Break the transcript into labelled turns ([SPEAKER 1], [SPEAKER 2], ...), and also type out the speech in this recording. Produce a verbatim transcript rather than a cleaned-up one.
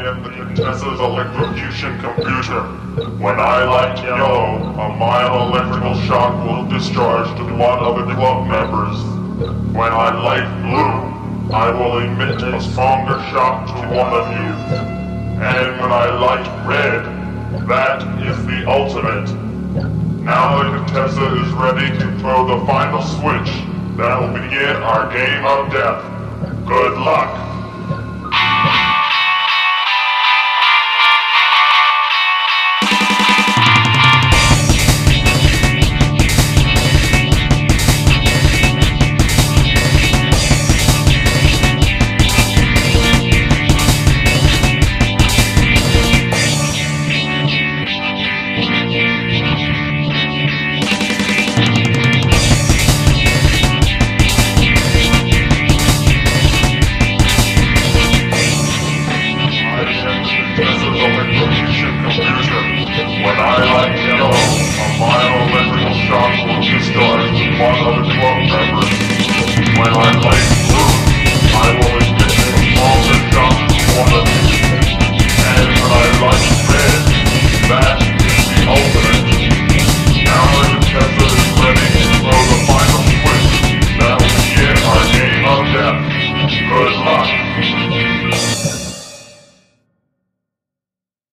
[SPEAKER 1] am the Contessa's electrocution computer. When I light yellow, a mild electrical shock will discharge to one of the club members. When I light blue, I will emit a stronger shock to one of you. And when I light red, that is the ultimate. Now the Contessa is ready to throw the final switch that will begin our game of death. Good luck! When I light yellow, a mild electrical shock will discharge to one of the club members. When I light